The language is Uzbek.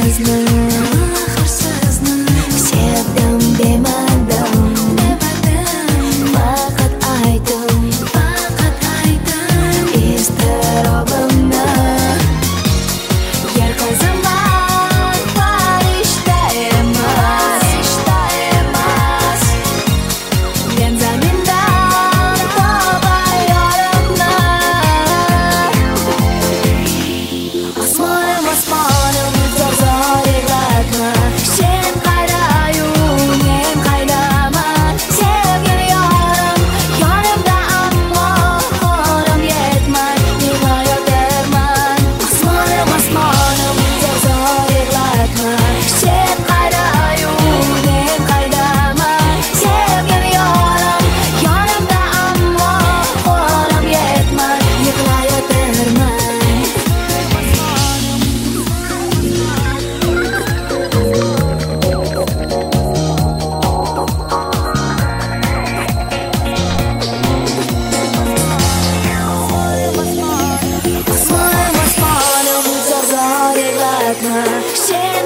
sizni sevdim demadim, faqat aytdim iztirobimni. Yer qiziman farishta emas, men zamindan topay yorimni. Osmonim osmonim zor yig'latma, sen qayda-yu men qaydaman. Sevgili yorim yonimda ammo qo'lim yetmay yig'layotirman. Osmonim osmonim zor yig'latma, sen qayda-yu men qaydaman. Sevgili yorim yonimda ammo qo'lim yetmay yig'layotirman. Osmonim osmonim zor yig'latma, sen